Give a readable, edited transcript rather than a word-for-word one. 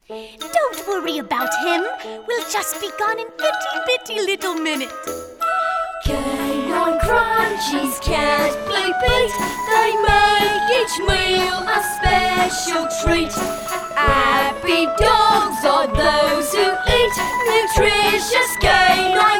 Don't worry about him. We'll just be gone in itty-bitty little minute. Canine crunchies, cat blue beat. They make each meal a special treat. Happy dogs are those who eat nutritious canine